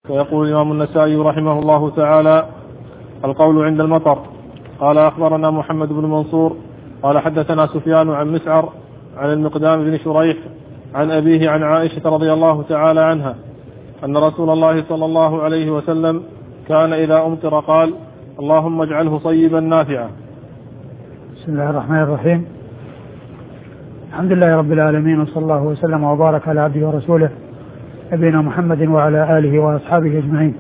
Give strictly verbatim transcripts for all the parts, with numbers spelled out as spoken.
ويقول الإمام النسائي رحمه الله تعالى: القول عند المطر. قال أخبرنا محمد بن منصور قال حدثنا سفيان عن مسعر عن المقدام بن شريح عن أبيه عن عائشة رضي الله تعالى عنها أن رسول الله صلى الله عليه وسلم كان إذا أمطر قال: اللهم اجعله صيبا نافعا. بسم الله الرحمن الرحيم. الحمد لله رب العالمين، وصلى الله وسلم وبارك على عبده ورسوله نبينا محمد وعلى آله وأصحابه أجمعين.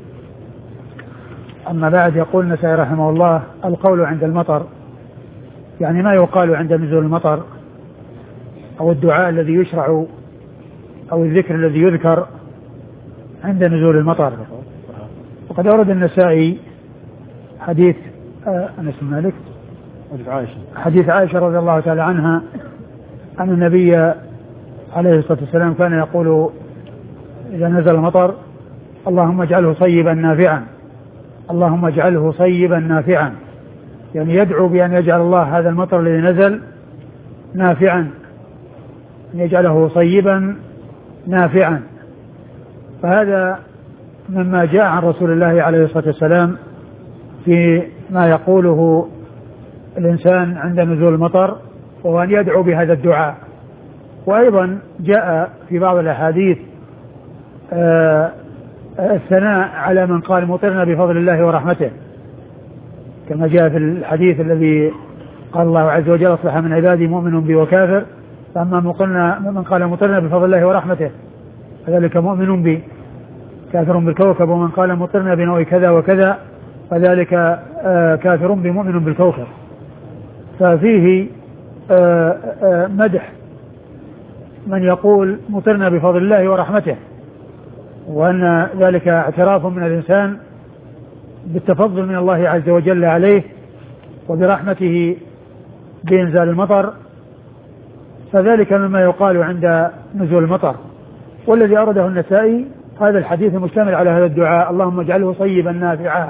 أما بعد، يقول النسائي رحمه الله: القول عند المطر، يعني ما يقال عند نزول المطر، أو الدعاء الذي يشرع أو الذكر الذي يذكر عند نزول المطر. وقد أورد النسائي حديث أنس بن مالك حديث عائشة رضي الله تعالى عنها أن النبي عليه الصلاة والسلام كان يقول إذا نزل المطر: اللهم اجعله صيبا نافعا، اللهم اجعله صيبا نافعا، يعني يدعو بأن يجعل الله هذا المطر الذي نزل نافعا، أن يجعله صيبا نافعا. فهذا مما جاء عن رسول الله عليه الصلاة والسلام في ما يقوله الإنسان عند نزول المطر، وهو أن يدعو بهذا الدعاء. وأيضا جاء في بعض الأحاديث آه الثناء على من قال: مطرنا بفضل الله ورحمته، كما جاء في الحديث الذي قال الله عز وجل: أصبح من عبادي مؤمن بي وكافر، فأما من قال مطرنا بفضل الله ورحمته فذلك مؤمن بي، كافر بالكوكب. ومن قال مطرنا بنوع كذا وكذا فذلك آه كافر بمؤمن بالكوكب. ففيه آه آه مدح من يقول مطرنا بفضل الله ورحمته، وأن ذلك اعتراف من الإنسان بالتفضل من الله عز وجل عليه وبرحمته بإنزال المطر، فذلك مما يقال عند نزول المطر. والذي أورده النسائي هذا الحديث المشتمل على هذا الدعاء: اللهم اجعله صيبا نافعا.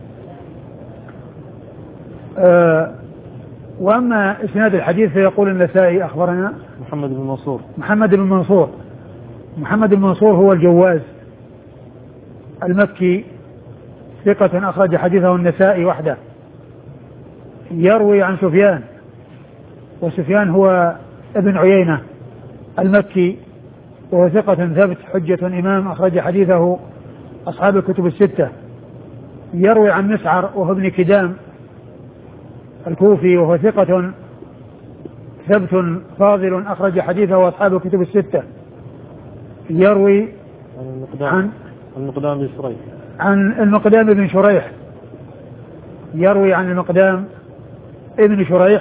أه وأما إسناد الحديث فيقول النسائي: أخبرنا محمد بن منصور محمد بن منصور محمد بن منصور هو الجواز المكي، ثقة أخرج حديثه النسائي وحده، يروي عن سفيان، وسفيان هو ابن عيينة المكي، وهو ثقة ثبت حجة إمام أخرج حديثه أصحاب الكتب الستة. يروي عن مسعر وهو ابن كدام الكوفي، وهو ثقة ثبت فاضل أخرج حديثه أصحاب الكتب الستة. يروي عن المقدام بن شريح عن المقدام بن شريح يروي عن المقدام ابن شريح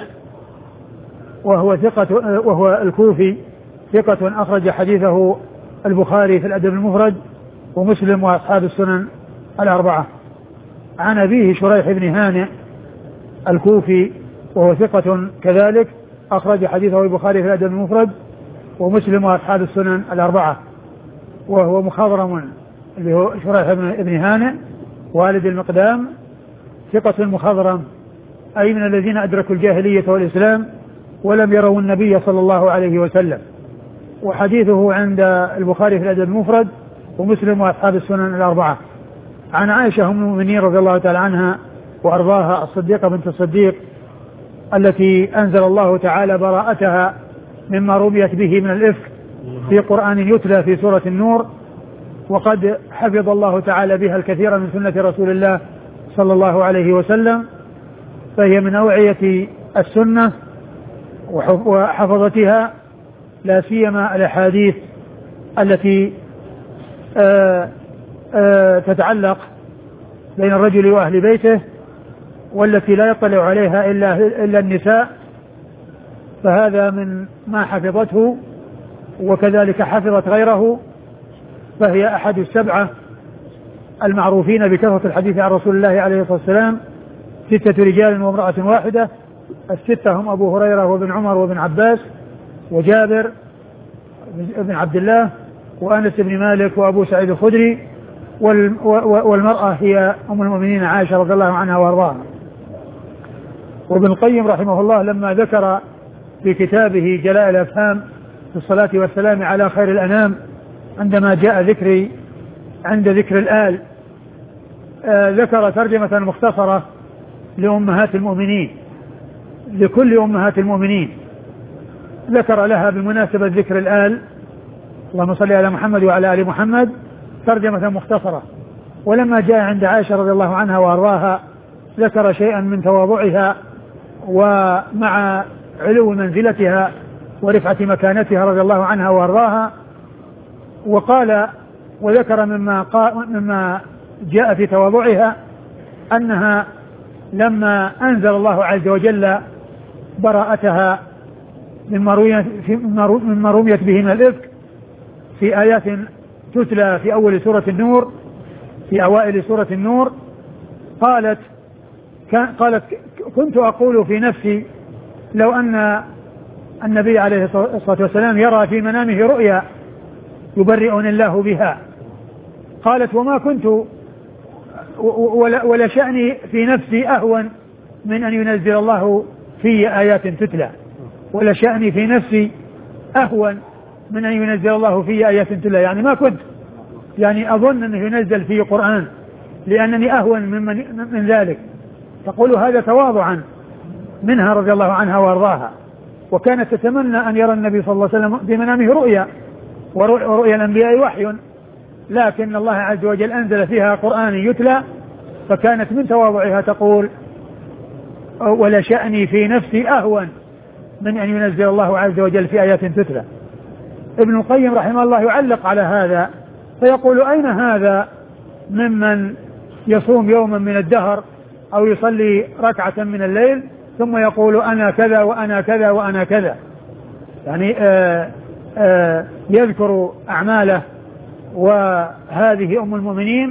وهو ثقة، وهو الكوفي، ثقة أخرج حديثه البخاري في الأدب المفرد ومسلم وأصحاب السنن الأربعة. عن أبيه شريح بن هانئ الكوفي، وهو ثقة كذلك أخرج حديثه البخاري في الأدب المفرد ومسلم وأصحاب السنن الأربعة، وهو مخضرم اللي هو شريح بن هانئ والد المقدام، ثقة مخضرم، أي من الذين أدركوا الجاهلية والإسلام ولم يروا النبي صلى الله عليه وسلم. وحديثه عند البخاري في الأدب المفرد ومسلم وأصحاب السنن الأربعة. عن عائشة أم المؤمنين رضي الله تعالى عنها وأرضاها، الصديقة بنت الصديق التي أنزل الله تعالى براءتها مما رميت به من الإفك في قرآن يتلى في سورة النور، وقد حفظ الله تعالى بها الكثير من سنة رسول الله صلى الله عليه وسلم، فهي من أوعية السنة وحفظتها، لا سيما الأحاديث التي آآ آآ تتعلق بين الرجل وأهل بيته، والتي لا يطلع عليها إلا, إلا النساء، فهذا من ما حفظته، وكذلك حفظت غيره، فهي أحد السبعة المعروفين بكثرة الحديث عن رسول الله عليه الصلاة والسلام، ستة رجال وامرأة واحدة. الستة هم أبو هريرة وابن عمر وابن عباس وجابر بن عبد الله وأنس بن مالك وأبو سعيد الخدري، والمرأة هي أم المؤمنين عائشة رضي الله عنها وأرضاها. وابن القيم رحمه الله لما ذكر في كتابه جلاء الأفهام في الصلاة والسلام على خير الأنام، عندما جاء ذكر عند ذكر الآل آه ذكر ترجمة مختصرة لأمهات المؤمنين، لكل أمهات المؤمنين ذكر لها بمناسبة ذكر الآل، اللهم صل على محمد وعلى آل محمد، ترجمة مختصرة. ولما جاء عند عائشة رضي الله عنها وأرضاها ذكر شيئا من تواضعها ومع علو منزلتها ورفعة مكانتها رضي الله عنها وأرضاها، وقال وذكر مما, مما جاء في تواضعها أنها لما أنزل الله عز وجل براءتها مما رميت به من الإفك في آيات تتلى في أول سورة النور، في أوائل سورة النور، قالت قالت كنت أقول في نفسي لو أن النبي عليه الصلاة والسلام يرى في منامه رؤيا يبرئني الله بها، قالت وما كنت ولا شأني في نفسي أهون من أن ينزل الله في آيات تتلى، ولا شأني في نفسي أهون من أن ينزل الله في آيات تتلى، يعني ما كنت يعني أظن أنه ينزل في قرآن لأنني أهون من, من ذلك. تقول هذا تواضعا منها رضي الله عنها وارضاها. وكانت تتمنى أن يرى النبي صلى الله عليه وسلم بمنامه رؤيا، ورؤيا الأنبياء وحي، لكن الله عز وجل أنزل فيها قرآن يتلى، فكانت من تواضعها تقول ولا شأني في نفسي أهون من أن ينزل الله عز وجل في آيات تتلى. ابن القيم رحمه الله يعلق على هذا فيقول أين هذا ممن يصوم يوما من الدهر أو يصلي ركعة من الليل ثم يقول أنا كذا وأنا كذا وأنا كذا، يعني آآ آآ يذكر أعماله وهذه أم المؤمنين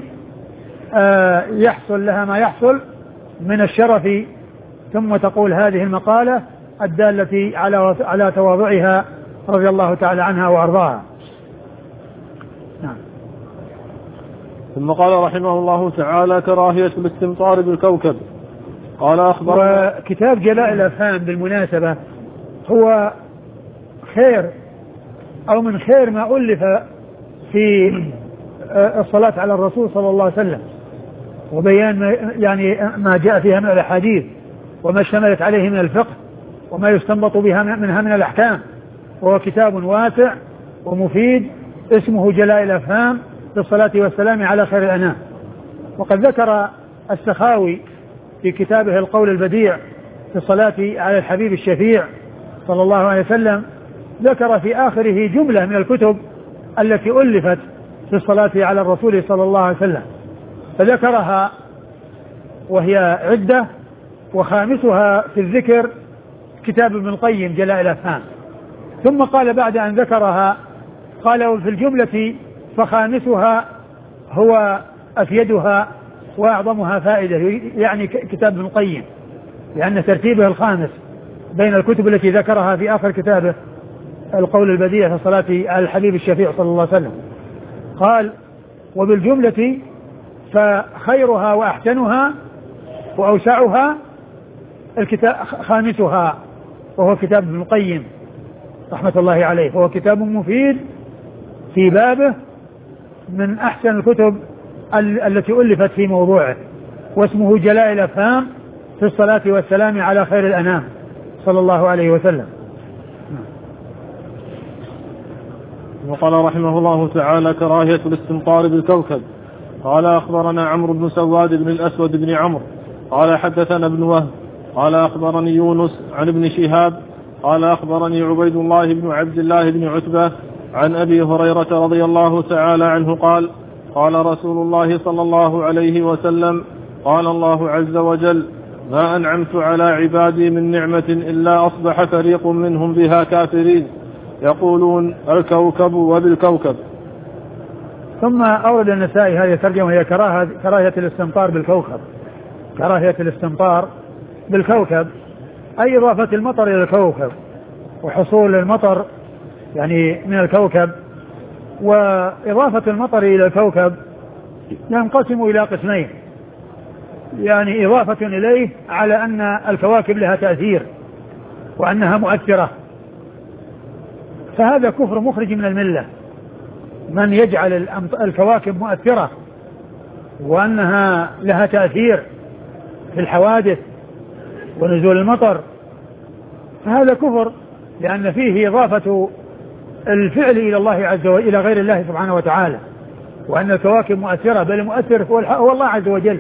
يحصل لها ما يحصل من الشرف، ثم تقول هذه المقالة الدالة على على تواضعها رضي الله تعالى عنها وأرضاها. نعم. ثم قال رحمه الله تعالى كراهية الاستمطار بالكوكب. قال أخبر كتاب جلاء الأفهام بالمناسبة هو خير أو من خير ما ألف في الصلاة على الرسول صلى الله عليه وسلم وبيان ما يعني ما جاء فيها من الأحاديث وما اشتملت عليه من الفقه وما يستنبط بها منها من الأحكام، وهو كتاب واسع ومفيد اسمه جلاء الأفهام في الصلاة والسلام على خير الأنام. وقد ذكر السخاوي في كتابه القول البديع في الصلاة على الحبيب الشفيع صلى الله عليه وسلم، ذكر في آخره جملة من الكتب التي ألفت في الصلاة على الرسول صلى الله عليه وسلم، فذكرها وهي عدة، وخامسها في الذكر كتاب ابن القيم جلاء الأفهام. ثم قال بعد أن ذكرها قال وفي الجملة فخامسها هو أفيدها وأعظمها فائدة، يعني كتاب ابن القيم، لأن ترتيبه الخامس بين الكتب التي ذكرها في آخر كتابه القول البديع في الصلاة على الحبيب الشفيع صلى الله عليه وسلم. قال وبالجملة فخيرها وأحسنها وأوسعها الكتاب خامسها وهو كتاب ابن القيم رحمة الله عليه، وهو كتاب مفيد في بابه من أحسن الكتب التي ألفت في موضوعه، واسمه جلاء الأفهام في الصلاة والسلام على خير الأنام صلى الله عليه وسلم. وقال رحمه الله تعالى كراهية الاستمطار بالكوكب. قال أخبرنا عمرو بن سواد بن الأسود بن عمرو قال حدثنا ابن وهب قال أخبرني يونس عن ابن شهاب قال أخبرني عبيد الله بن عبد الله بن عتبة عن أبي هريرة رضي الله تعالى عنه قال قال رسول الله صلى الله عليه وسلم قال الله عز وجل ما أنعمت على عبادي من نعمة إلا أصبح فريق منهم بها كافرين يقولون الكوكب وبالكوكب. ثم أورد النسائي هذه الترجمة هي كراهة كراهية الاستمطار بالكوكب، كراهية الاستمطار بالكوكب أي إضافة المطر إلى الكوكب وحصول المطر يعني من الكوكب. وإضافة المطر إلى الكوكب ينقسم إلى قسمين، يعني إضافة إليه على أن الكواكب لها تأثير وأنها مؤثرة، فهذا كفر مخرج من الملة، من يجعل الكواكب مؤثرة وأنها لها تأثير في الحوادث ونزول المطر، فهذا كفر، لأن فيه إضافة الفعل إلى الله عز وجل إلى غير الله سبحانه وتعالى، وأن الكواكب مؤثرة، بل المؤثر هو الله عز وجل.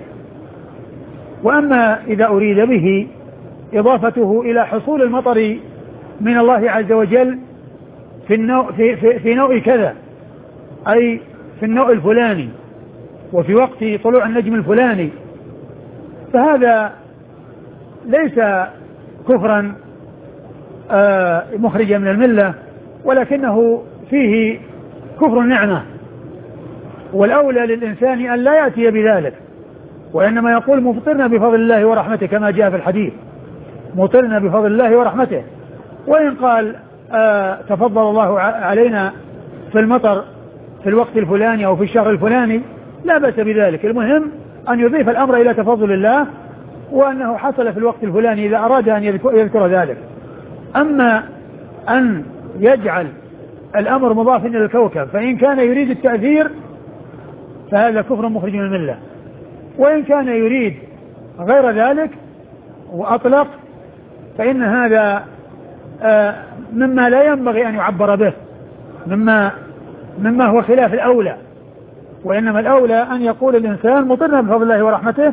وأما إذا أريد به إضافته إلى حصول المطر من الله عز وجل في النوع, في, في, في نوع كذا، أي في النوع الفلاني وفي وقت طلوع النجم الفلاني، فهذا ليس كفرا آه مخرجا من الملة، ولكنه فيه كفر النعمة. والأولى للإنسان أن لا يأتي بذلك، وإنما يقول مفطرنا بفضل الله ورحمته كما جاء في الحديث، مطرنا بفضل الله ورحمته. وإن قال آه تفضل الله علينا في المطر في الوقت الفلاني أو في الشهر الفلاني لا بأس بذلك، المهم أن يضيف الأمر إلى تفضل الله، وأنه حصل في الوقت الفلاني إذا أراد أن يذكر ذلك. أما أن يجعل الأمر مضافا إلى الكوكب، فإن كان يريد التأثير فهذا كفر مخرج من الملة، وإن كان يريد غير ذلك وأطلق فإن هذا آه مما لا ينبغي أن يعبر به، مما مما هو خلاف الأولى. وإنما الأولى أن يقول الإنسان مطرنا بفضل الله ورحمته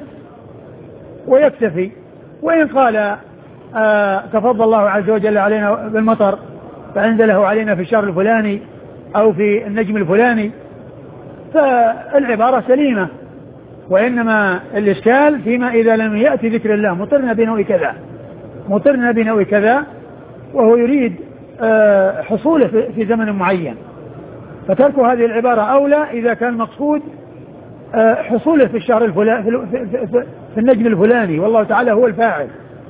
ويكتفي. وإن قال آه تفضل الله عز وجل علينا بالمطر فأنزله علينا في الشهر الفلاني أو في النجم الفلاني فالعبارة سليمة، وإنما الإشكال فيما إذا لم يأتي ذكر الله مطرنا بنوع كذا مطرنا بنوع كذا وهو يريد آه حصوله في زمن معين، فترك هذه العبارة أولى إذا كان مقصود آه حصوله في الشهر الفلاني في, في, في, في النجم الفلاني والله تعالى هو الفاعل.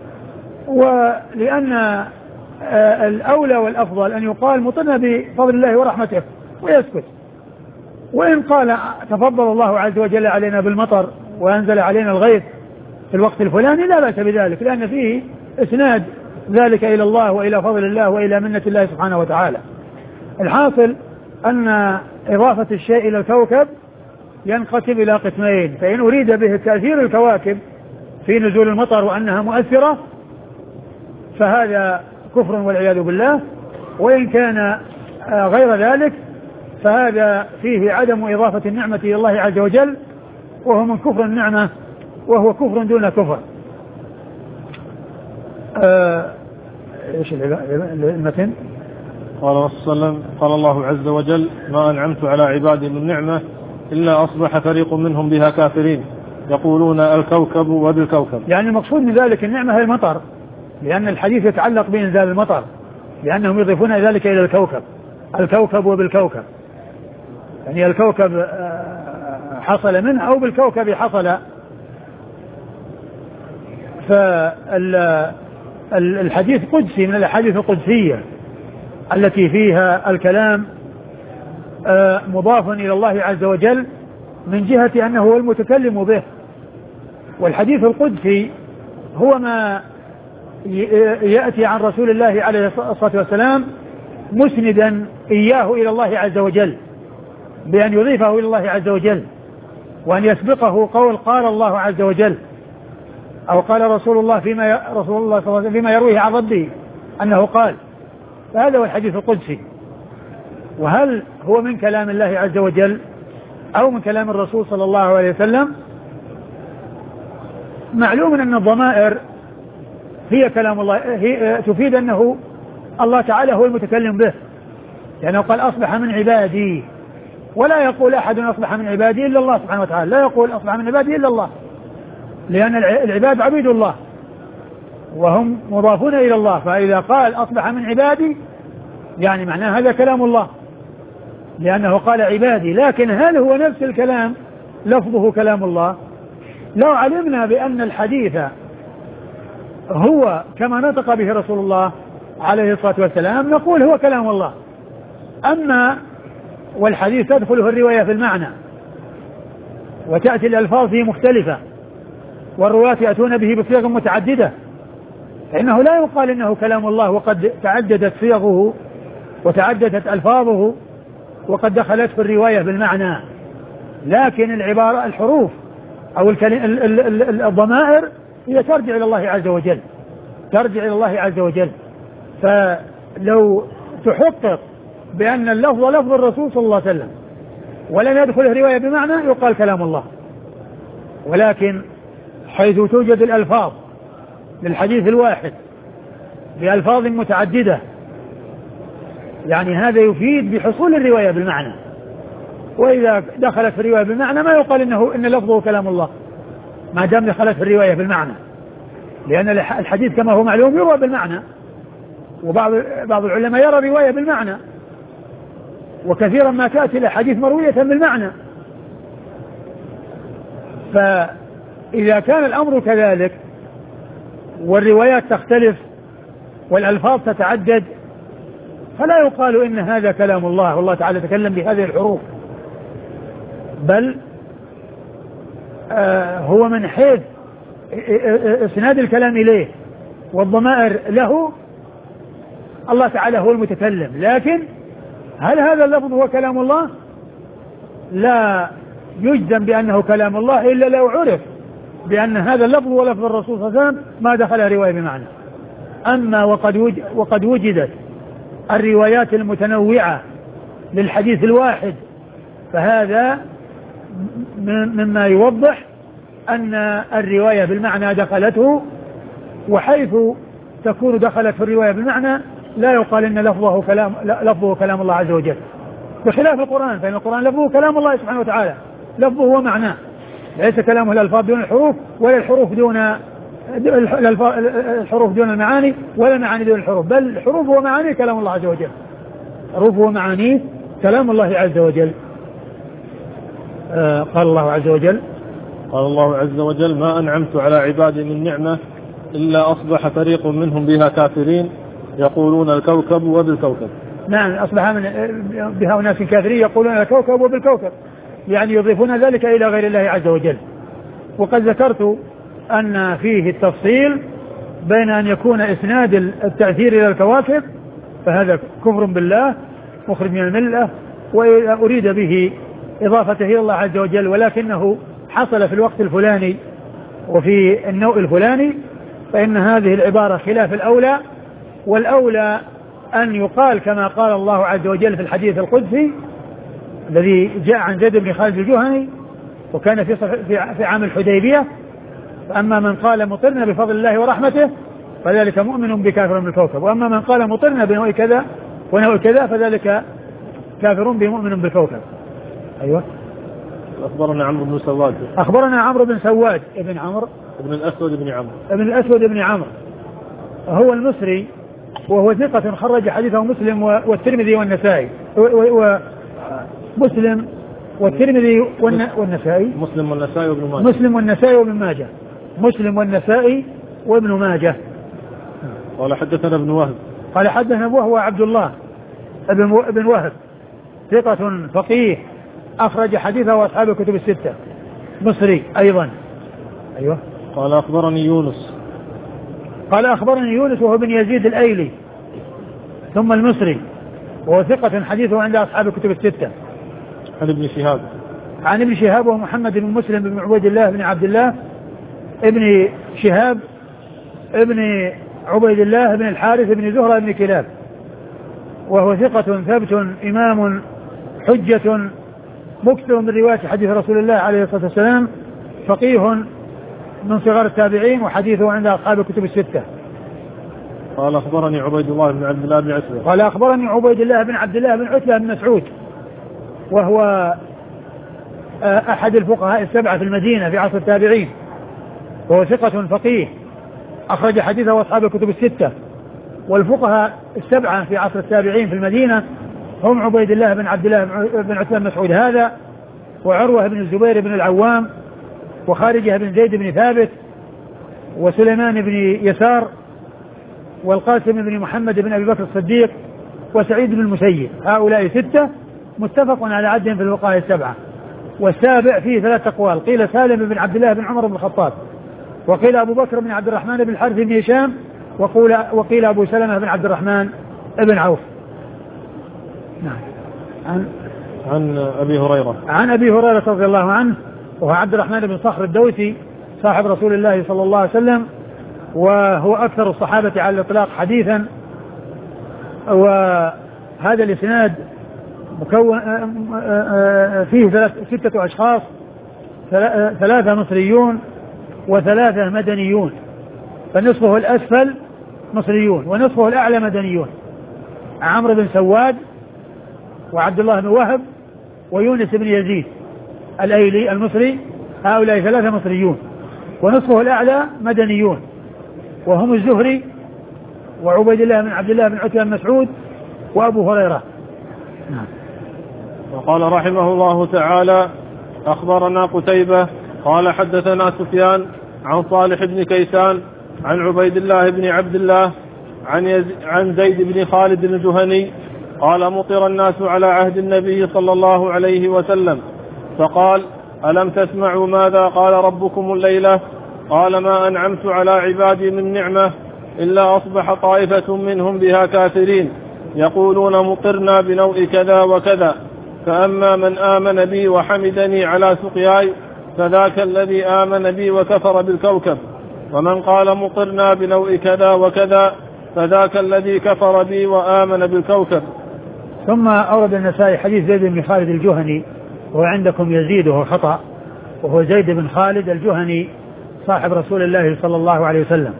ولأن آه الأولى والأفضل أن يقال مطرنا بفضل الله ورحمته ويسكت. وإن قال تفضل الله عز وجل علينا بالمطر وأنزل علينا الغيث في الوقت الفلاني لا بأس بذلك، لأن فيه إسناد ذلك إلى الله وإلى فضل الله وإلى منة الله سبحانه وتعالى. الحاصل أن إضافة الشيء إلى الكوكب ينقسم إلى قسمين، فإن أريد به تأثير الكواكب في نزول المطر وأنها مؤثرة فهذا كفر والعياذ بالله، وإن كان غير ذلك فهذا فيه عدم إضافة النعمة إلى الله عز وجل، وهو من كفر النعمة وهو كفر دون كفر. آه ايش المتن؟ قال صلى الله عليه وسلم قال الله عز وجل ما أنعمت على عبادي من نعمة إلا أصبح فريق منهم بها كافرين يقولون الكوكب وبالكوكب. يعني المقصود من ذلك النعمة هي المطر، لأن الحديث يتعلق بإنزال المطر، لأنهم يضيفون ذلك إلى الكوكب، الكوكب وبالكوكب، يعني الكوكب حصل منه أو بالكوكب حصل. فالحديث قدسي من الأحاديث القدسية التي فيها الكلام مضاف إلى الله عز وجل من جهة أنه هو المتكلم به، والحديث القدسي هو ما يأتي عن رسول الله عليه الصلاة والسلام مسندا إياه إلى الله عز وجل بأن يضيفه إلى الله عز وجل، وأن يسبقه قول قال الله عز وجل أو قال رسول الله فيما رسول الله صلى الله عليه وسلم فيما يرويه عن ربه أنه قال، فهذا هو الحديث القدسي. وهل هو من كلام الله عز وجل أو من كلام الرسول صلى الله عليه وسلم؟ معلوم أن الضمائر هي كلام الله، هي تفيد أنه الله تعالى هو المتكلم به، لأنه قال أصبح من عبادي، ولا يقول أحد أصبح من عبادي إلا الله سبحانه وتعالى، لا يقول أصبح من عبادي إلا الله، لأن العباد عبيد الله وهم مضافون إلى الله، فإذا قال أصبح من عبادي يعني معناه هذا كلام الله لأنه قال عبادي. لكن هل هو نفس الكلام لفظه كلام الله؟ لو علمنا بأن الحديث هو كما نطق به رسول الله عليه الصلاة والسلام نقول هو كلام الله. أما والحديث تدخله الرواية في المعنى وتأتي الألفاظ فيه مختلفة والرواة يأتون به بصيغ متعددة، فإنه لا يقال إنه كلام الله وقد تعددت صيغه وتعددت ألفاظه وقد دخلت في الرواية بالمعنى، لكن العبارة الحروف أو الضمائر هي ترجع إلى الله عز وجل، ترجع إلى الله عز وجل. فلو تحقق بأن اللفظ لفظ الرسول صلى الله عليه وسلم ولم يدخل الرواية بمعنى يقال كلام الله، ولكن حيث توجد الألفاظ للحديث الواحد بألفاظ متعددة يعني هذا يفيد بحصول الرواية بالمعنى، وإذا دخلت في الرواية بالمعنى ما يقال إنه إن لفظه كلام الله ما دام دخلت في الرواية بالمعنى، لأن الحديث كما هو معلوم يروى بالمعنى، وبعض بعض العلماء يرى رواية بالمعنى، وكثيرا ما تأتي الأحاديث مروية بالمعنى. فإذا كان الأمر كذلك والروايات تختلف والألفاظ تتعدد فلا يقال إن هذا كلام الله والله تعالى تكلم بهذه الحروف، بل آه هو من حيث اسناد الكلام إليه والضمائر له الله تعالى هو المتكلم، لكن هل هذا اللفظ هو كلام الله؟ لا يجزم بأنه كلام الله إلا لو عرف بأن هذا اللفظ هو لفظ الرسول صلى الله عليه وسلم ما دخل رواية بمعنى. أما وقد وجد وقد وجدت الروايات المتنوعة للحديث الواحد فهذا مما يوضح أن الرواية بالمعنى دخلته، وحيث تكون دخلت في الرواية بالمعنى لا يقال إن لفظه كلام لفظه كلام الله عز وجل، بخلاف القرآن، فإن القرآن لفظه كلام الله سبحانه وتعالى، لفظه هو معناه، ليس كلامه الألفاظ دون الحروف ولا الحروف دون الحروف دون المعاني ولا المعاني دون الحروف، بل الحروف ومعاني كلام الله عز وجل، حروف ومعاني كلام الله عز وجل. آه قال الله عز وجل قال الله عز وجل ما أنعمت على عبادي من نعمة إلا أصبح فريق منهم بها كافرين يقولون الكوكب وبالكوكب. نعم أصبح من بها أناس كافرين يقولون الكوكب وبالكوكب، يعني يضيفون ذلك إلى غير الله عز وجل. وقد ذكرت أن فيه التفصيل بين أن يكون إسناد التأثير إلى الكواكب فهذا كفر بالله مخرج من الملة، وأريد به إضافته إلى الله عز وجل، ولكنه حصل في الوقت الفلاني وفي النوع الفلاني، فإن هذه العبارة خلاف الأولى، والأولى أن يقال كما قال الله عز وجل في الحديث القدسي الذي جاء عن زيد بن خالد الجهني وكان في, في عام الحديبية: فأما من قال مطرنا بفضل الله ورحمته فذلك مؤمن بكافر بالكوكب، وأما من قال مطرنا بنوع كذا ونوع كذا فذلك كافر بمؤمن بالكوكب. أيوة. أخبرنا عمرو بن سواد أخبرنا عمرو بن سواد ابن عمرو ابن الأسود بن عمرو ابن الأسود بن عمرو هو المصري، وهو ثقة خرج حديثه مسلم والترمذي والنسائي ومسلم والترمذي والنسائي مسلم والنسائي وابن ماجه مسلم والنسائي وابن ماجه مسلم والنسائي وابن ماجه. قال حدثنا ابن وهب قال حدثنا وهو عبد الله ابن ابن وهب ثقة فقيه أخرج حديثه وأصحاب الكتب الستة، مصري أيضا. أيوة. قال أخبرني يونس قال أخبرني يونس وهو بن يزيد الأيلي ثم المصري، وهو ثقة حديثه عند أصحاب الكتب الستة. عن ابن شهاب عن ابن شهاب ومحمد بن مسلم بن عبيد الله بن عبد الله ابن شهاب ابن عبيد الله بن الحارث بن زهرة بن كلاب، وهو ثقة ثبت إمام حجة مكثر من رواية حديث رسول الله عليه الصلاة والسلام، فقيه من صغار التابعين وحديثه عند أصحاب الكتب الستة. قال أخبرني عبيد الله بن عبد الله بن عتبة قال أخبرني عبيد الله بن عبد الله بن عتبة بن مسعود، وهو أحد الفقهاء السبعة في المدينة في عصر التابعين، وهو ثقة فقيه أخرج حديثه أصحاب الكتب الستة. والفقهاء السبعة في عصر التابعين في المدينة هم عبيد الله بن عبد الله بن عتبة بن مسعود هذا، وعروة بن الزبير بن العوام، وخارجة بن زيد بن ثابت، وسليمان بن يسار، والقاسم بن محمد بن أبي بكر الصديق، وسعيد بن المسيب. هؤلاء ستة متفق على عدهم في الفقهاء السبعة. والسابع فيه ثلاث أقوال، قيل سالم بن عبد الله بن عمر بن الخطاب، وقيل أبو بكر بن عبد الرحمن بن الحارث بن هشام، وقيل, وقيل أبو سلمة بن عبد الرحمن بن عوف. نعم. عن أبي هريرة عن أبي هريرة رضي الله عنه وهو عبد الرحمن بن صخر الدوسي صاحب رسول الله صلى الله عليه وسلم، وهو أكثر الصحابة على الإطلاق حديثا. وهذا الإسناد مكون فيه ستة أشخاص، ثلاثة مصريون وثلاثة مدنيون، فنصفه الأسفل مصريون ونصفه الأعلى مدنيون، عمرو بن سواد وعبد الله بن وهب ويونس بن يزيد الأيلي المصري، هؤلاء ثلاثة مصريون، ونصفه الأعلى مدنيون وهم الزهري وعبيد الله بن عبد الله بن عتبة بن مسعود وأبو هريرة. نعم. وقال رحمه الله تعالى: أخبرنا قتيبة قال حدثنا سفيان عن صالح بن كيسان عن عبيد الله بن عبد الله عن, يز... عن زيد بن خالد الجهني قال: مطر الناس على عهد النبي صلى الله عليه وسلم، فقال: ألم تسمعوا ماذا قال ربكم الليلة؟ قال: ما أنعمت على عبادي من نعمة إلا أصبح طائفة منهم بها كافرين يقولون مطرنا بنوء كذا وكذا، فأما من آمن بي وحمدني على سقياي فذاك الذي آمن بي وكفر بالكوكب، ومن قال مطرنا بنوء كذا وكذا فذاك الذي كفر بي وآمن بالكوكب. ثم أورد النسائي حديث زيد بن خالد الجهني، وعندكم يزيد وهو خطأ، وهو زيد بن خالد الجهني صاحب رسول الله صلى الله عليه وسلم،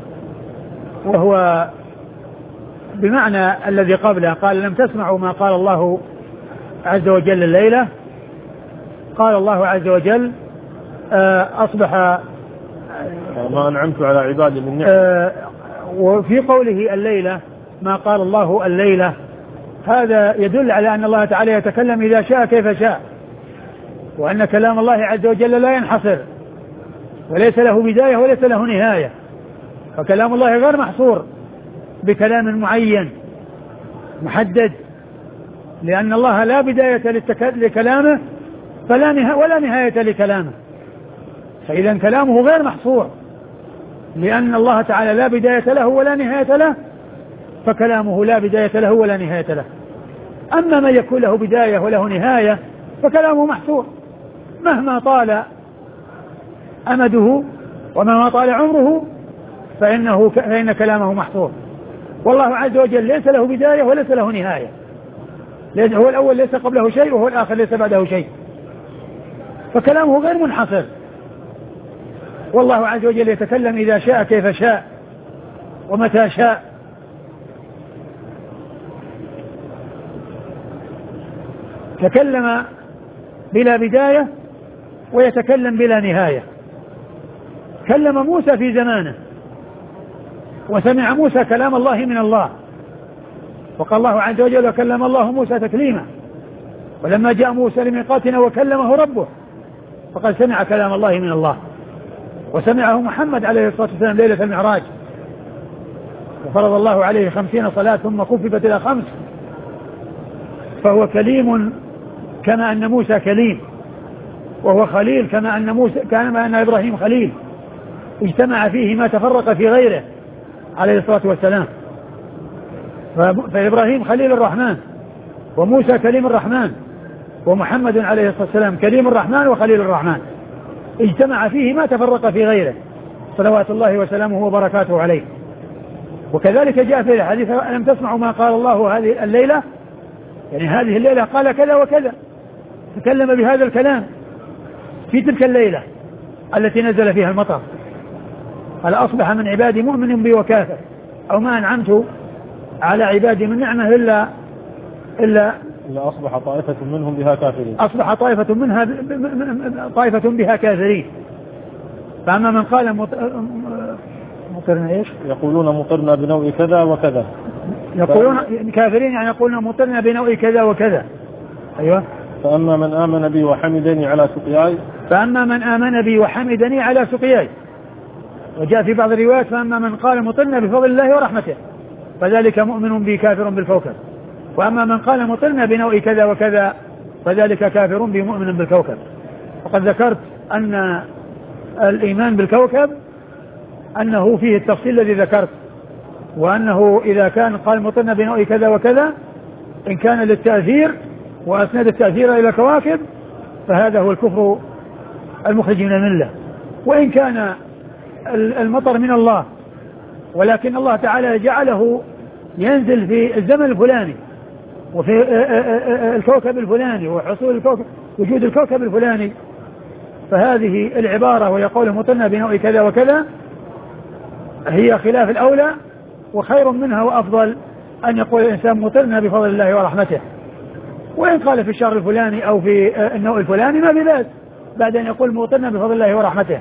وهو بمعنى الذي قبله. قال: لم تسمعوا ما قال الله عز وجل الليلة؟ قال الله عز وجل: أصبح ما أنعمت على عبادي من نعمة. وفي قوله الليلة ما قال الله الليلة، هذا يدل على أن الله تعالى يتكلم إذا شاء كيف شاء، وأن كلام الله عز وجل لا ينحصر وليس له بداية وليس له نهاية، فكلام الله غير محصور بكلام معين محدد، لأن الله لا بداية لكلامه فلا نهاية ولا نهاية لكلامه، فإذا كلامه غير محصور لأن الله تعالى لا بداية له ولا نهاية له، فكلامه لا بداية له ولا نهاية له. أما من يكون له بداية وله نهاية فكلامه محصور مهما طال أمده ومهما طال عمره، فإنه فإن كلامه محصور. والله عز وجل ليس له بداية وليس له نهاية، لأن هو الأول ليس قبله شيء وهو الآخر ليس بعده شيء، فكلامه غير منحصر. والله عز وجل يتكلم إذا شاء كيف شاء ومتى شاء، تكلم بلا بداية ويتكلم بلا نهاية. كلم موسى في زمانه وسمع موسى كلام الله من الله، وقال الله عز وجل: وكلم الله موسى تكليما، ولما جاء موسى لميقاتنا وكلمه ربه فقد سمع كلام الله من الله، وسمعه محمد عليه الصلاة والسلام ليلة المعراج، وفرض الله عليه خمسين صلاة ثم خففت إلى خمس، فهو كليم كما أن موسى كليم، وهو خليل كما أن موسى كما أن إبراهيم خليل، اجتمع فيه ما تفرق في غيره عليه الصلاة والسلام. فإبراهيم خليل الرحمن، وموسى كليم الرحمن، ومحمد عليه الصلاة والسلام كليم الرحمن وخليل الرحمن، اجتمع فيه ما تفرق في غيره صلوات الله وسلامه وبركاته عليه. وكذلك جاء في الحديث: ألم تسمعوا ما قال الله هذه الليلة؟ يعني هذه الليلة قال كذا وكذا، تكلم بهذا الكلام في تلك الليلة التي نزل فيها المطر. قال: أصبح من عبادي مؤمن بي وكافر، أو ما أنعمت على عبادي من نعمة إلا إلا إلا أصبح طائفة منهم بها كافرين. أصبح طائفة منها ب... ب... طائفة بها كافرين. فأما من قال مطرنا إيش؟ يقولون مطرنا بنوء كذا وكذا. يقولون ف... كافرين يعني يقولون مطرنا بنوء كذا وكذا. أيوة. فأما من آمن بي وحمدني على سقياي فأما من آمن بي وحمدني على سقياي. وجاء في بعض الروايات: فأما من قال مطرنا بفضل الله ورحمته فذلك مؤمن بي كافر بالكوكب، وأما من قال مطرنا بنوء كذا وكذا فذلك كافر بي مؤمن بالكوكب. وقد ذكرت أن الإيمان بالكوكب أنه فيه التفصيل الذي ذكرت، وأنه إذا كان قال مطرنا بنوء كذا وكذا إن كان للتأثير وأسند التأثير إلى الكواكب فهذا هو الكفر المخرج من الملة. وإن كان المطر من الله ولكن الله تعالى جعله ينزل في الزمن الفلاني وفي الكوكب الفلاني وحصول الكوكب وجود الكوكب الفلاني، فهذه العبارة ويقول مطرنا بنوع كذا وكذا هي خلاف الأولى، وخير منها وأفضل أن يقول الإنسان مطرنا بفضل الله ورحمته. وإن قال في الشهر الفلاني أو في النوع الفلاني ما بلاد بعد أن يقول مطرنا بفضل الله ورحمته.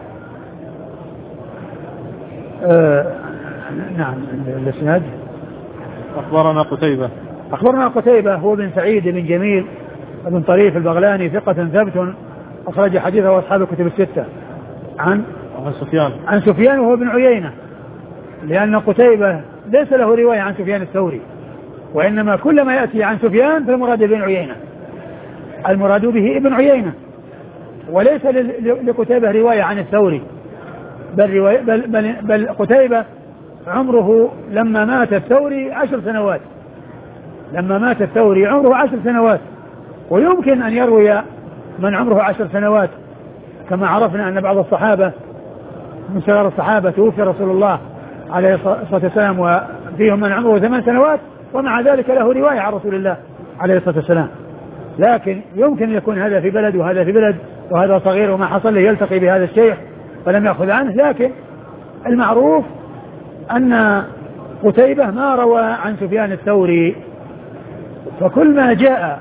آه نعم. الاسناد أخبرنا قتيبة أخبرنا قتيبة هو بن سعيد بن جميل بن طريف البغلاني ثقة ثبت أخرج حديثه وأصحاب الكتب الستة. عن عن سفيان عن سفيان وهو بن عيينة، لأن قتيبة ليس له رواية عن سفيان الثوري، وإنما كل ما يأتي عن سفيان فالمراد بن عيينة، المراد به ابن عيينة، وليس لقتيبة رواية عن الثوري، بل, رواية بل, بل, بل قتيبة عمره لما مات الثوري عشر سنوات، لما مات الثوري عمره عشر سنوات، ويمكن أن يروي من عمره عشر سنوات، كما عرفنا أن بعض الصحابة من صغار الصحابة توفي رسول الله عليه الصلاة والسلام وفيهم من عمره ثمان سنوات ومع ذلك له رواية عن رسول الله عليه الصلاة والسلام. لكن يمكن أن يكون هذا في بلد وهذا في بلد وهذا صغير وما حصل له يلتقي بهذا الشيخ فلم يأخذ عنه، لكن المعروف أن قتيبة ما روى عن سفيان الثوري، فكل ما جاء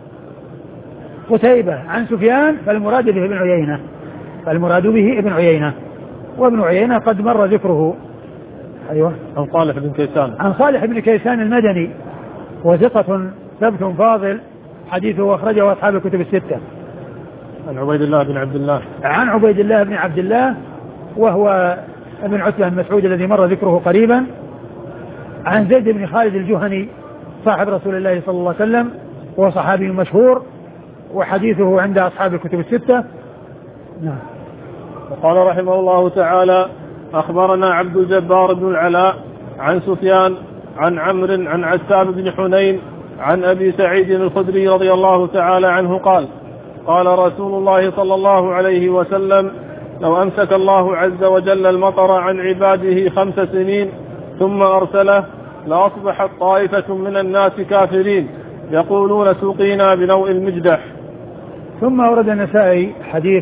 قتيبة عن سفيان فالمراد به ابن عيينة، فالمراد به ابن عيينة، وابن عيينة قد مر ذكره. أيوة. عن صالح بن كيسان عن صالح بن كيسان المدني وثقة ثبت فاضل حديثه أخرجه أصحاب الكتب الستة. عن عبيد الله بن عبد الله عن عبيد الله بن عبد الله وهو ابن عتبة بن مسعود الذي مر ذكره قريبا. عن زيد بن خالد الجهني صاحب رسول الله صلى الله عليه وسلم وهو صحابي مشهور وحديثه عند أصحاب الكتب الستة. نعم. وقال رحمه الله تعالى أخبرنا عبد الجبار بن العلاء عن سفيان عن عمرو عن عتاب بن حنين عن أبي سعيد الخدري رضي الله تعالى عنه قال قال رسول الله صلى الله عليه وسلم لو أمسك الله عز وجل المطر عن عباده خمس سنين ثم أرسله لأصبحت طائفة من الناس كافرين يقولون سقينا بنوء المجدح. ثم ورد النسائي حديث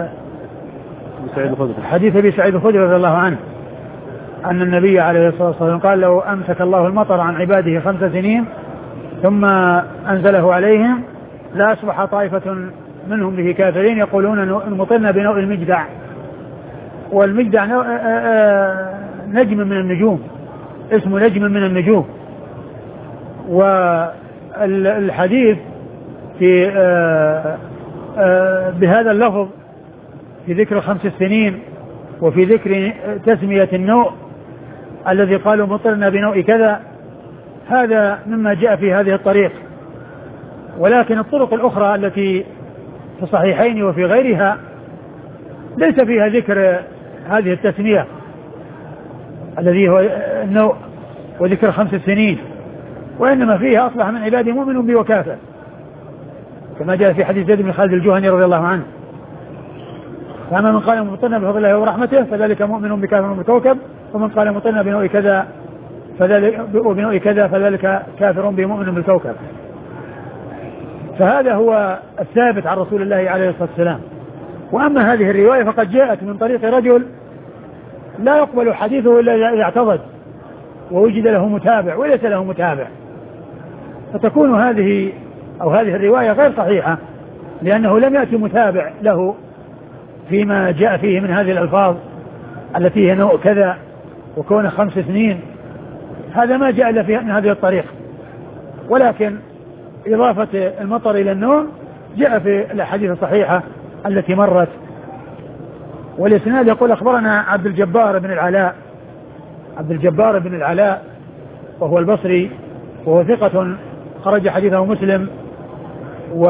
حديث أبي سعيد الخدري رضي الله عنه أن النبي عليه الصلاة والسلام قال لو أمسك الله المطر عن عباده خمس سنين ثم أنزله عليهم لا أصبح طائفة منهم به كافرين يقولون مطرنا بنوء المجدع. والمجدع نجم من النجوم، اسمه نجم من النجوم. والحديث في بهذا اللفظ في ذكر خمس سنين وفي ذكر تسمية النوء الذي قالوا مطرنا بنوء كذا، هذا مما جاء في هذه الطريق. ولكن الطرق الأخرى التي في الصحيحين وفي غيرها ليس فيها ذكر هذه التسمية الذي هو النوء وذكر خمس سنين، وإنما فيها أصبح من عباده مؤمن بي وكافر، كما جاء في حديث زيد بن خالد الجهني رضي الله عنه. فأما من قال مطرنا بفضل الله ورحمته فذلك مؤمن بكافر بالكوكب، ومن قال مطرنا بنوء كذا فذلك بنوء كذا فذلك كافر بمؤمن بالكوكب. فهذا هو الثابت عن رسول الله عليه الصلاة والسلام. وأما هذه الرواية فقد جاءت من طريق رجل لا يقبل حديثه إلا إذا اعتضد ووجد له متابع وليس له متابع، فتكون هذه أو هذه الرواية غير صحيحة، لأنه لم يأتي متابع له فيما جاء فيه من هذه الألفاظ التي هي نوع كذا وكون خمس سنين، هذا ما جاء إلا من هذه الطريق. ولكن إضافة المطر إلى النوم جاء في الأحاديث الصحيحة التي مرت. والإسناد يقول أخبرنا عبد الجبار بن العلاء عبد الجبار بن العلاء وهو البصري وهو ثقة خرج حديثه مسلم و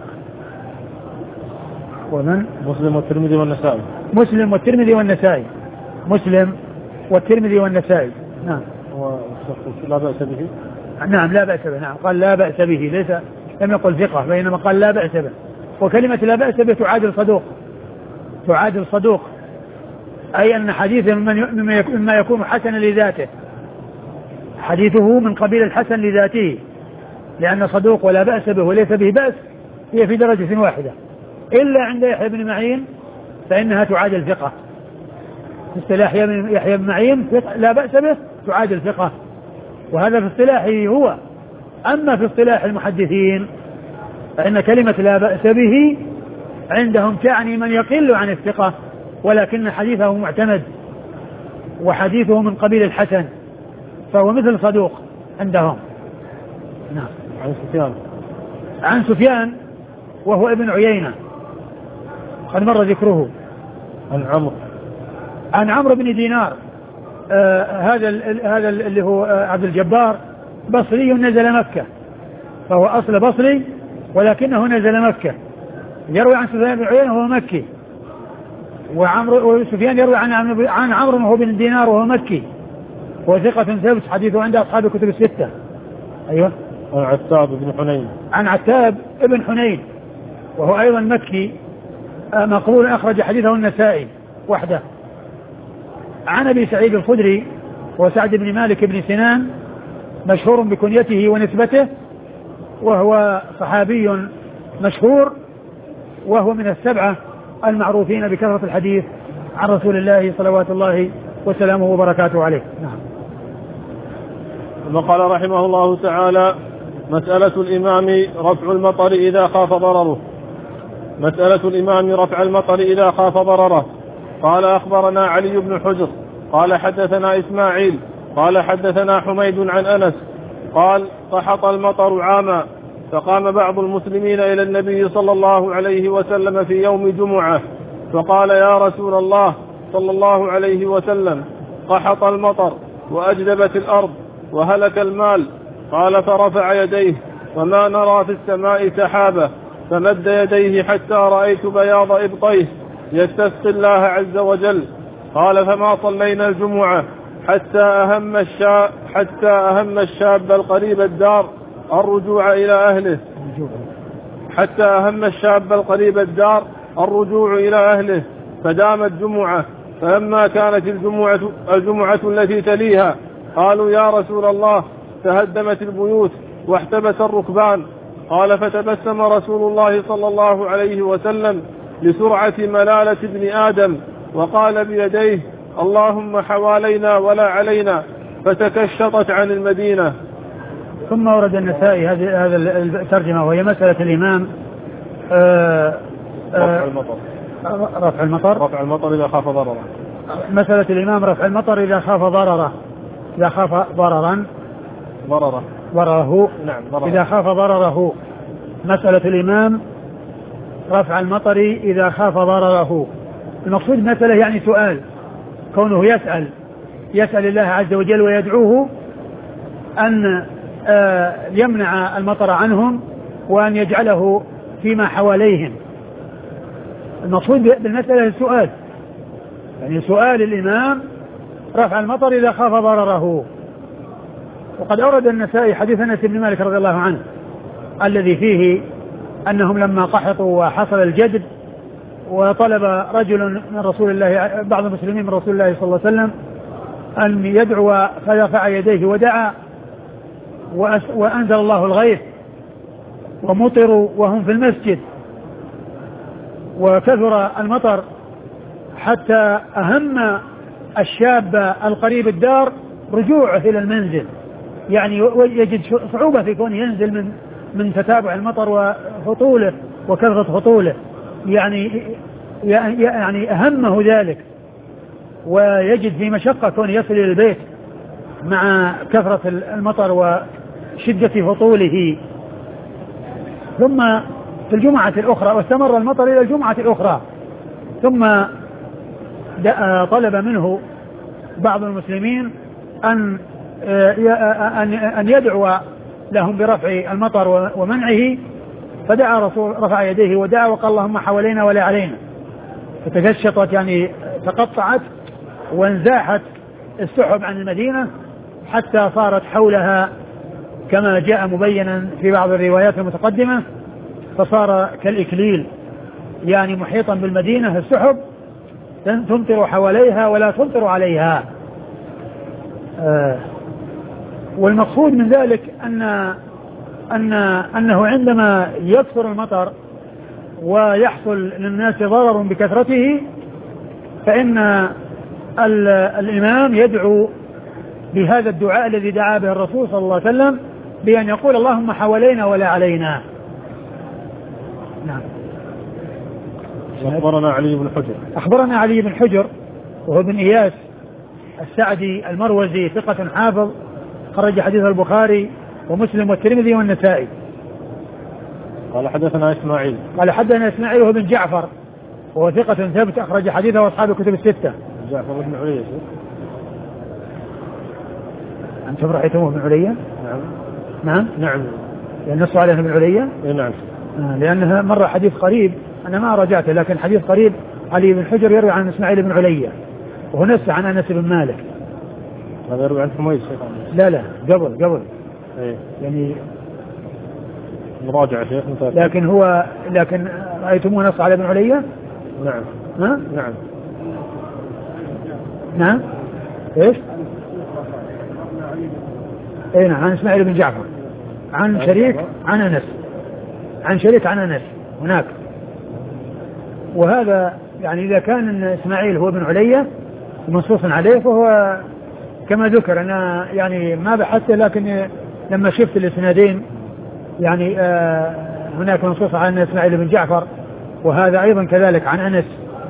ومن مسلم والترمذي والنسائي مسلم والترمذي والنسائي مسلم والترمذي والنسائي. نعم. لا بأس به. نعم لا بأس به. نعم قال لا بأس به، ليس لم يقل ثقة، بينما قال لا بأس به. وكلمة لا بأس به تعادل صدوق، تعادل صدوق، أي أن حديثه مما يكون حسنا لذاته، حديثه من قبيل الحسن لذاته، لأن صدوق ولا بأس به وليس به بأس هي في درجة واحدة، إلا عند يحيى بن معين فإنها تعادل ثقة. في اصطلاح يحيى بن معين لا بأس به تعادل ثقة، وهذا في اصطلاحه هو. أما في اصطلاح المحدثين فإن كلمة لا بأس به عندهم تعني من يقل عن الثقة، ولكن حديثه معتمد وحديثه من قبيل الحسن، فهو مثل صدوق عندهم. نعم. عن سفيان عن سفيان وهو ابن عيينة قد مر ذكره. عن عمرو عن عمرو بن دينار آه هذا هذا اللي هو آه عبد الجبار، بصري نزل مكة، فهو أصل بصري ولكنه نزل مكة. يروي عن سفيان بن عيينة وهو مكي، وعمرو وسفيان يروي عن عن عمرو وهو بن دينار وهو مكي، وثقة ثبت حديثه عند أصحاب الكتب الستة. أيوة. عن عتاب بن حنين عن عتاب ابن حنين وهو أيضا مكي مقبول، أخرج حديثه النسائي وحده. عن أبي سعيد الخدري وسعد بن مالك بن سنان مشهور بكنيته ونسبته، وهو صحابي مشهور، وهو من السبعة المعروفين بكثرة الحديث عن رسول الله صلوات الله وسلامه وبركاته عليه. نعم. ثم قال رحمه الله تعالى: مسألة الإمام رفع المطر إذا خاف ضرره. مسألة الإمام رفع المطر إذا خاف ضرره. قال: أخبرنا علي بن حجر قال حدثنا إسماعيل قال حدثنا حميد عن أنس قال: قحط المطر عاما، فقام بعض المسلمين إلى النبي صلى الله عليه وسلم في يوم جمعة فقال: يا رسول الله صلى الله عليه وسلم، قحط المطر وأجدبت الأرض وهلك المال. قال: فرفع يديه وما نرى في السماء سحابة، فمد يديه حتى رأيت بياض إبطيه يستسقي الله عز وجل. قال: فما صلينا الجمعة حتى أهم الشاب حتى أهم الشاب القريب الدار الرجوع إلى أهله حتى أهم الشاب القريب الدار الرجوع إلى أهله فدامت جمعة. فلما كانت الجمعة, الجمعة التي تليها قالوا: يا رسول الله، تهدمت البيوت واحتبس الركبان. قال: فتبسم رسول الله صلى الله عليه وسلم لسرعة ملالة ابن آدم وقال بيديه: اللهم حوالينا ولا علينا، فتكشطت عن المدينة. ثم ورد النسائي هذه هذا الترجمة، وهي مسألة الإمام آآ آآ رفع المطر رفع المطر رفع المطر إذا خاف ضرره. مسألة الإمام رفع المطر إذا خاف ضرره إذا خاف ضررا ضرره ضرره نعم ضرره. إذا خاف ضرره. مسألة الإمام رفع المطر إذا خاف ضرره. المقصود مسألة يعني سؤال، كونه يسأل يسأل الله عز وجل ويدعوه أن يمنع المطر عنهم وأن يجعله فيما حواليهم. المقصود بالمسألة السؤال، يعني سؤال الإمام رفع المطر إذا خاف ضرره. وقد أورد النسائي حديث أنس بن مالك رضي الله عنه الذي فيه أنهم لما قحطوا وحصل الجدب وطلب رجل من رسول الله بعض المسلمين من رسول الله صلى الله عليه وسلم أن يدعو، فرفع يديه ودعا وأنزل الله الغيث ومطروا وهم في المسجد وكثر المطر حتى أهم الشاب القريب الدار رجوعه إلى المنزل، يعني يجد صعوبة في كونه ينزل من من تتابع المطر وهطوله وكثرة هطوله، يعني يعني أهمه ذلك، ويجد في مشقة كونه يصل إلى البيت مع كثرة المطر وشدة هطوله. ثم في الجمعة الأخرى واستمر المطر إلى الجمعة الأخرى، ثم طلب منه بعض المسلمين أن أن يدعو لهم برفع المطر ومنعه، فدعا رسول رفع يديه ودعا وقال: اللهم حوالينا ولا علينا. فتكشطت يعني تقطعت وانزاحت السحب عن المدينة حتى صارت حولها كما جاء مبينا في بعض الروايات المتقدمة، فصار كالإكليل، يعني محيطا بالمدينة السحب تمطر حواليها ولا تمطر عليها. آه والمقصود من ذلك أن أن أنه عندما يكثر المطر ويحصل للناس ضرر بكثرته، فإن الإمام يدعو بهذا الدعاء الذي دعا به الرسول صلى الله عليه وسلم، بأن يقول اللهم حوالينا ولا علينا. نعم. أخبرنا علي بن حجر أخبرنا علي بن حجر وهو بن إياس السعدي المروزي، ثقة حافظ، خرج حديث البخاري ومسلم والترمذي والنسائي. قال حدثنا إسماعيل قال حدثنا إسماعيل وهو بن جعفر وهو ثقة ثبت، أخرج حديثه وأصحاب الكتب الستة. جعفر بن علية. أنتم رأيتموه بن علية؟ نعم نعم نعم لأن نص عليه بن علية؟ نعم. آه لأنها مرة حديث قريب أنا ما رجعته، لكن حديث قريب علي بن حجر يروي عن إسماعيل بن علية وهو نفسه عن أنس بن مالك. هذا يروي عن حميد. لا لا قبل قبل إيه. يعني مراجعة شيخ مثال. لكن هو لكن رأيتموه نص على ابن علية؟ نعم. ها؟ نعم نعم. ايش؟ اي نعم عن اسماعيل بن جعفر عن شريك عن انس عن شريك عن انس هناك. وهذا يعني اذا كان اسماعيل هو ابن علية منصوص عليه فهو كما ذكر. انا يعني ما بحثت، لكن لما شفت الاسنادين يعني آه هناك منصوص عن اسماعيل بن جعفر وهذا ايضا كذلك عن انس،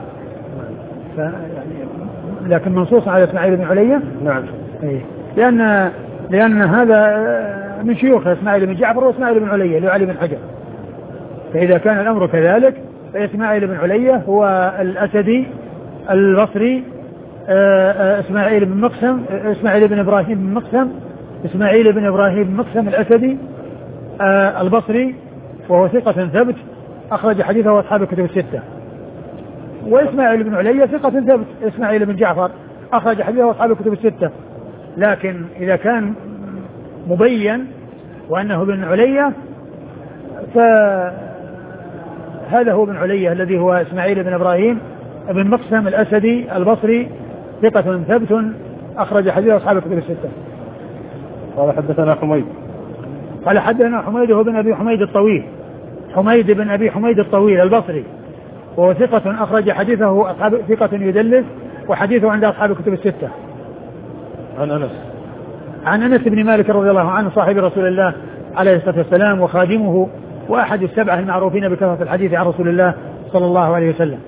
يعني لكن منصوص على اسماعيل بن علية. نعم. إيه. لان لان هذا من شيوخ اسماعيل بن جعفر واسماعيل بن علية لعلي بن حجر، فاذا كان الامر كذلك فاسماعيل بن علية هو الاسدي البصري، اسماعيل بن مقسم اسماعيل بن ابراهيم بن مقسم اسماعيل بن ابراهيم بن مقسم الاسدي البصري، وهو ثقة ثبت، اخرج حديثه اصحاب الكتب الستة. واسماعيل بن علية ثقة ثبت اسماعيل بن جعفر، اخرج حديثه اصحاب الكتب الستة. لكن اذا كان مبين وانه ابن علية فهذا هو ابن علية الذي هو اسماعيل بن ابراهيم بن مقسم الاسدي البصري، ثقة ثبت، اخرج حديث اصحاب الكتب الستة. قال حدثنا حميد قال حدثنا حميد هو بن ابي حميد الطويل، حميد بن ابي حميد الطويل البصري، وهو ثقة اخرج حديثه اصحاب، ثقة يدلس وحديثه عند اصحاب الكتب الستة. عن انس عن انس بن مالك رضي الله عنه صاحب رسول الله عليه الصلاة والسلام وخادمه واحد السبعة المعروفين بكثرة الحديث عن رسول الله صلى الله عليه وسلم.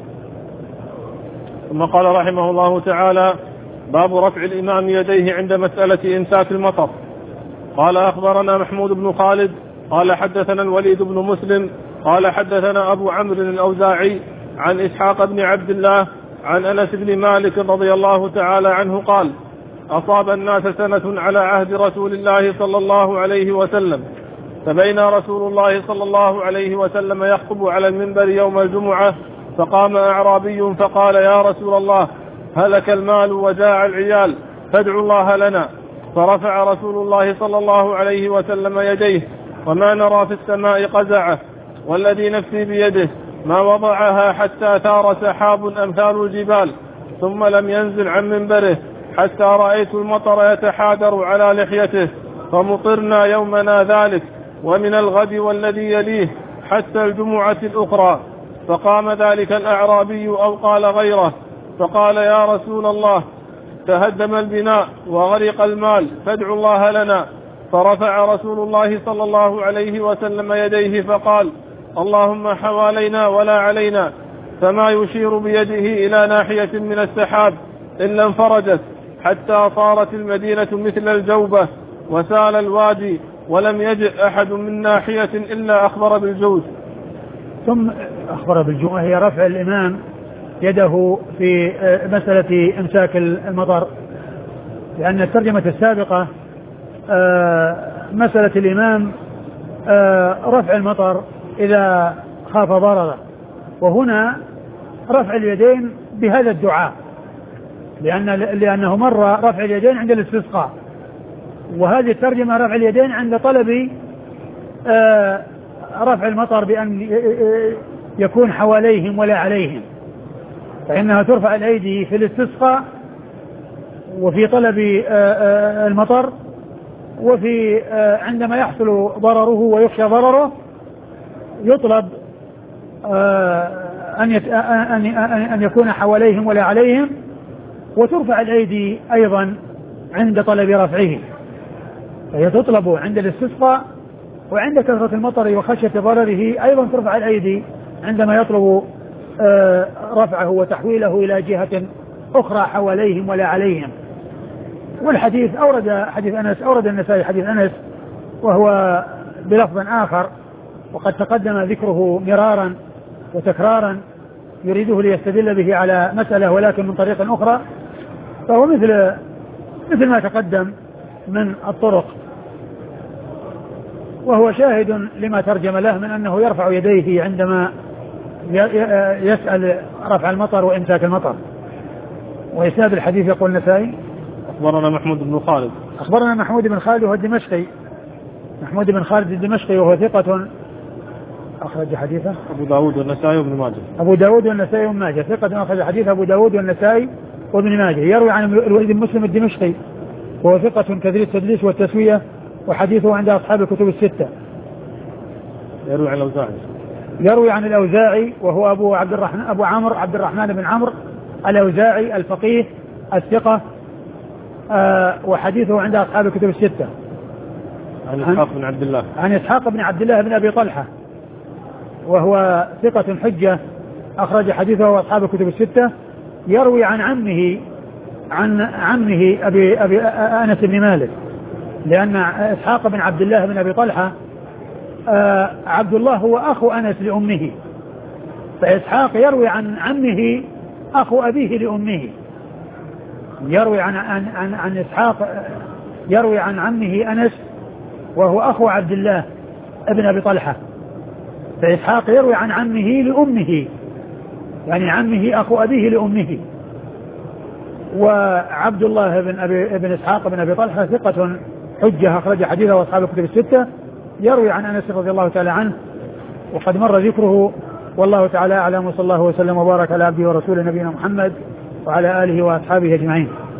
ثم قال رحمه الله تعالى: باب رفع الإمام يديه عند مسألة إمساك المطر. قال أخبرنا محمود بن خالد قال حدثنا الوليد بن مسلم قال حدثنا أبو عمرو الأوزاعي عن إسحاق بن عبد الله عن أنس بن مالك رضي الله تعالى عنه قال: أصاب الناس سنة على عهد رسول الله صلى الله عليه وسلم، فبين رسول الله صلى الله عليه وسلم يخطب على المنبر يوم الجمعة، فقام أعرابي فقال: يا رسول الله، هلك المال وجاع العيال، فادعوا الله لنا. فرفع رسول الله صلى الله عليه وسلم يديه، وما نرى في السماء قزعه، والذي نفسي بيده ما وضعها حتى ثار سحاب أمثال الجبال، ثم لم ينزل عن منبره حتى رأيت المطر يتحادر على لحيته، فمطرنا يومنا ذلك ومن الغد والذي يليه حتى الجمعة الأخرى. فقام ذلك الأعرابي أو قال غيره فقال: يا رسول الله، تهدم البناء وغرق المال، فادعوا الله لنا. فرفع رسول الله صلى الله عليه وسلم يديه فقال: اللهم حوالينا ولا علينا. فما يشير بيده إلى ناحية من السحاب إلا انفرجت حتى صارت المدينة مثل الجوبة وسال الوادي، ولم يجئ أحد من ناحية إلا أخبر بالجود. ثم أخبر بالجود هي رفع الإمام يده في مسألة إمساك المطر، لأن الترجمة السابقة مسألة الإمام رفع المطر إذا خاف ضرره، وهنا رفع اليدين بهذا الدعاء، لأن لأنه مر رفع اليدين عند الاستسقاء، وهذه الترجمة رفع اليدين عند طلب آه رفع المطر بأن يكون حواليهم ولا عليهم، فإنها ترفع الأيدي في الاستسقاء وفي طلب المطر، وفي عندما يحصل ضرره ويخشى ضرره يطلب أن يكون حواليهم ولا عليهم، وترفع الأيدي أيضا عند طلب رفعه، فهي تطلب عند الاستسقاء وعند كثرة المطر وخشية ضرره أيضا ترفع الأيدي عندما يطلب رفعه وتحويله إلى جهة أخرى حواليهم ولا عليهم. والحديث أورد حديث أنس أورد النسائي حديث أنس وهو بلفظ آخر، وقد تقدم ذكره مرارا وتكرارا يريده ليستدل به على مسألة ولكن من طريق أخرى، فهو مثل مثل ما تقدم من الطرق، وهو شاهد لما ترجم له من أنه يرفع يديه عندما يسأل رفع المطر وإمساك المطر. وإسناد الحديث يقول النسائي أخبرنا محمود بن خالد أخبرنا محمود بن خالد وهو الدمشقي محمود بن خالد الدمشقي وهو ثقة أخرج حديثه أبو داود والنسائي وابن ماجه أبو داود والنسائي وابن ماجه ثقة أخرج حديث أبو داود والنسائي وابن ماجه. يروي عن الوليد بن مسلم الدمشقي وهو ثقة كثير التدليس والتسوية وحديثه عند أصحاب الكتب الستة. يروي عن الأوزاعي يروي عن الأوزاعي وهو أبو عبد الرحمن أبو عمرو عبد الرحمن بن عمرو الأوزاعي الفقيه الثقة، آه وحديثه عند أصحاب الكتب الستة. عن إسحاق بن عبد الله عن إسحاق بن عبد الله بن أبي طلحة وهو ثقة حجة أخرج حديثه أصحاب الكتب الستة. يروي عن عمه عن عمه أبي, أبي أنس بن مالك، لأن إسحاق بن عبد الله بن أبي طلحة آه عبد الله هو أخو أنس لأمه، فإسحاق يروي عن عمه أخو أبيه لأمه، يروي عن عن عن, عن إسحاق يروي عن عمه أنس وهو أخو عبد الله ابن أبي طلحة، فإسحاق يروي عن عمه لأمه يعني عمه أخو أبيه لأمه. وعبد الله بن أبي بن إسحاق بن أبي طلحة ثقة حجة أخرج حديثه وأصحاب الكتب الستة. يروي عن أنس رضي الله تعالى عنه وقد مر ذكره، والله تعالى أعلم، وصلى الله وسلم وبارك على عبده ورسوله نبينا محمد وعلى آله وأصحابه أجمعين.